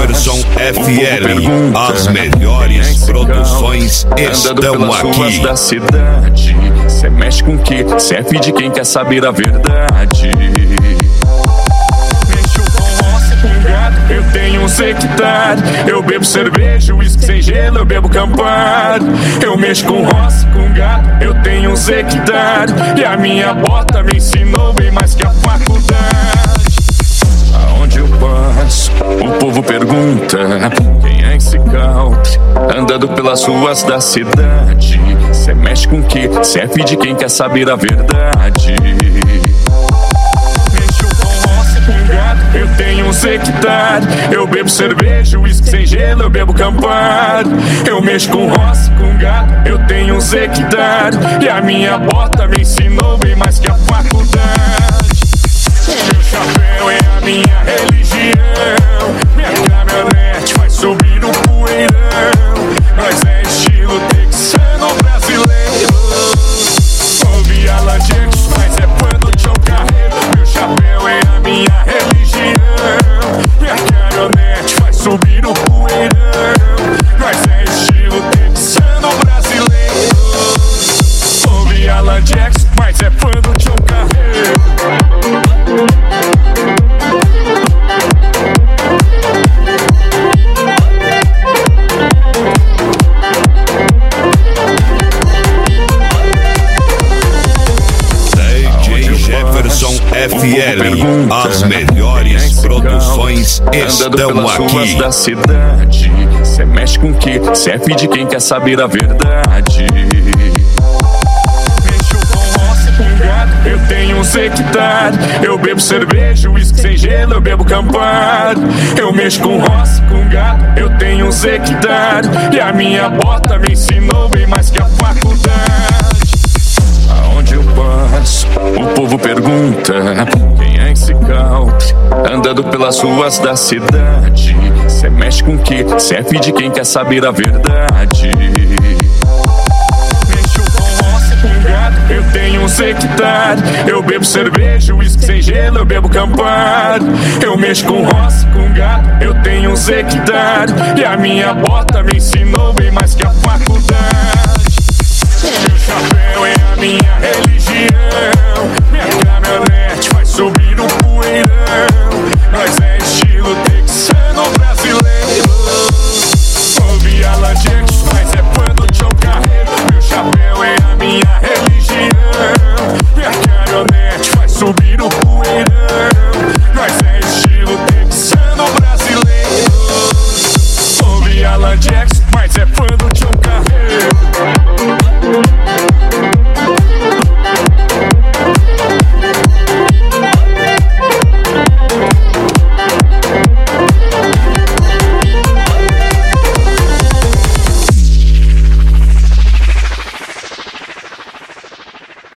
Jefferson FL, as melhores produções estão aqui. Da cidade, cê mexe com que? Cê é filho de quem quer saber a verdade. Mexo com roça, com gado, eu tenho uns hectares. Eu bebo cerveja, uísque sem gelo, eu bebo Campari. Eu mexo com roça, com gado, eu tenho uns hectares. E a minha bota me ensinou bem mais que a faculdade. Aonde eu passo, o povo pergunta quem é esse country andando pelas ruas da cidade. Cê mexe com que? Cê é filho de quem quer saber a verdade. Mexo com roça, com gado, eu tenho uns hectares. Eu bebo cerveja, uísque sem gelo, eu bebo Campari. Eu mexo com roça, com gado, eu tenho uns hectares. E a minha bota me ensinou bem mais que a faculdade. Meu chapéu é a minha religião. Minha caminhonete vai subir o poeirão. Nós é estilo texano brasileiro. Ouvi Alan Jackson, mas é fã do John Carreiro. Meu chapéu é a minha religião. Minha caminhonete vai subir o poeirão. Nós é estilo texano brasileiro. Ouvi Alan Jackson, mas é fã do John Carreiro. Jefferson FL, as melhores produções estão aqui. Da cidade, cê mexe com que? Cê é filho de quem quer saber a verdade. Mexo com roça, com gado, eu tenho uns hectares. Eu bebo cerveja, uísque sem gelo, eu bebo Campari. Eu mexo com roça, com gado, eu tenho uns hectares. E a minha bota me ensinou bem mais que a faculdade. Aonde eu passo, o povo pergunta quem é esse country andando pelas ruas da cidade. Cê mexe com que? Cê é filho de quem quer saber a verdade. Mexo com roça, com gado, eu tenho uns hectares. Eu bebo cerveja, uísque sem gelo, eu bebo Campari. Eu mexo com roça, com gado, eu tenho uns hectares. E a minha bota me ensinou bem mais que a faculdade. Meu chapéu é